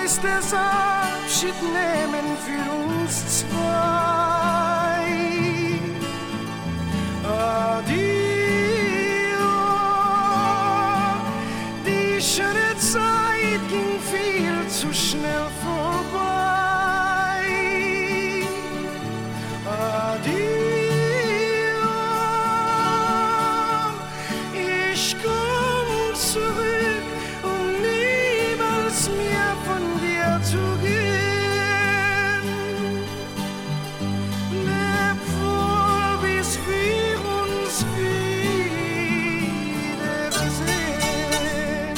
heißt es Abschied nehmen für uns zwei. Adio, die schöne Zeit ging viel zu schnell vorbei. Adio, ich komm zurück, um niemals mehr von dir zu gehen. Leb wohl, bis wir uns wiedersehen.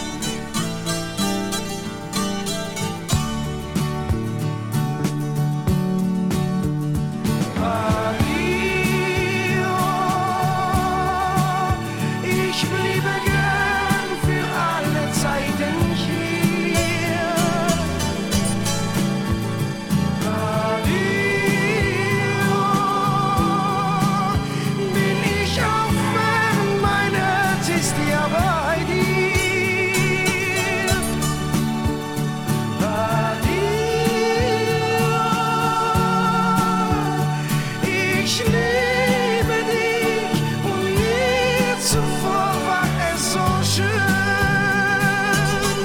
Adio, ich bliebe gern für alle Zeiten hier. Adio, bin ich auch fern, mein Herz ist ja bei dir. Adio, ich liebe dich und je zuvor war es so schön.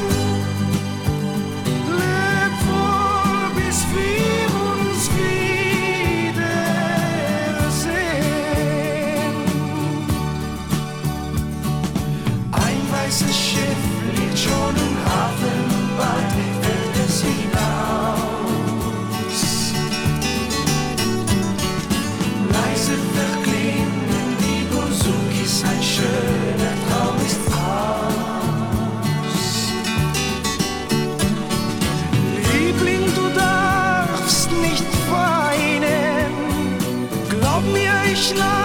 Leb wohl, bis wir uns wiedersehen. Ein weißes Schiff liegt schon im Hafen, bald fährt es hinaus. Leise verklingen die Buzukis, ein schöner Traum ist aus. Liebling, du darfst nicht weinen, glaub mir, ich leide.